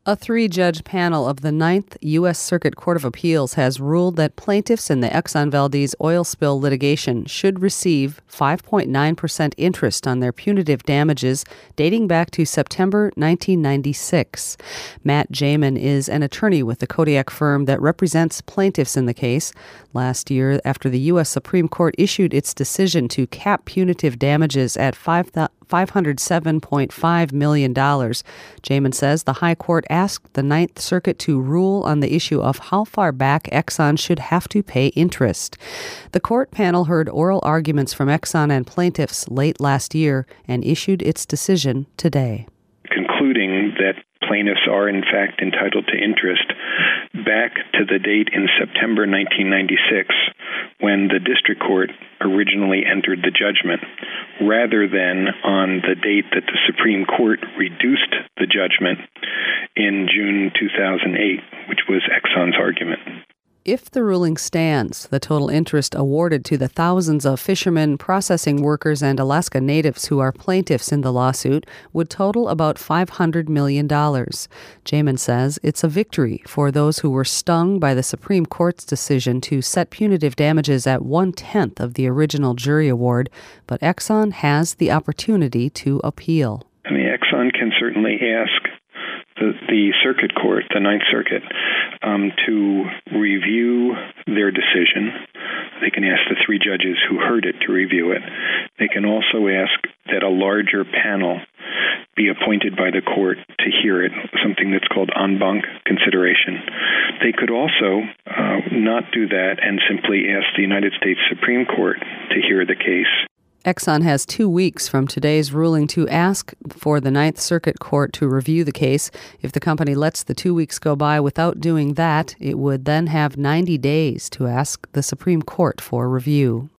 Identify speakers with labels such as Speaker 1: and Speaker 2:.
Speaker 1: A three-judge panel of the Ninth U.S. Circuit Court of Appeals has ruled that plaintiffs in the Exxon Valdez oil spill litigation should receive 5.9% interest on their punitive damages dating back to September 1996. Matt Jamin is an attorney with the Kodiak firm that represents plaintiffs in the case. Last year, after the U.S. Supreme Court issued its decision to cap punitive damages at $507.5 million, Jamin says the High Court asked the Ninth Circuit to rule on the issue of how far back Exxon should have to pay interest. The court panel heard oral arguments from Exxon and plaintiffs late last year and issued its decision today,
Speaker 2: concluding that plaintiffs are in fact entitled to interest back to the date in September 1996 when the district court originally entered the judgment, rather than on the date that the Supreme Court reduced the judgment in June 2008, which was Exxon's argument.
Speaker 1: If the ruling stands, the total interest awarded to the thousands of fishermen, processing workers, and Alaska natives who are plaintiffs in the lawsuit would total about $500 million. Jamin says it's a victory for those who were stung by the Supreme Court's decision to set punitive damages at 1/10 of the original jury award, but Exxon has the opportunity to appeal.
Speaker 2: Exxon can certainly ask the circuit court, the Ninth Circuit, to review their decision. They can ask the three judges who heard it to review it. They can also ask that a larger panel be appointed by the court to hear it, something that's called en banc consideration. They could also not do that and simply ask the United States Supreme Court to hear the case.
Speaker 1: Exxon has 2 weeks from today's ruling to ask for the Ninth Circuit Court to review the case. If the company lets the 2 weeks go by without doing that, it would then have 90 days to ask the Supreme Court for review.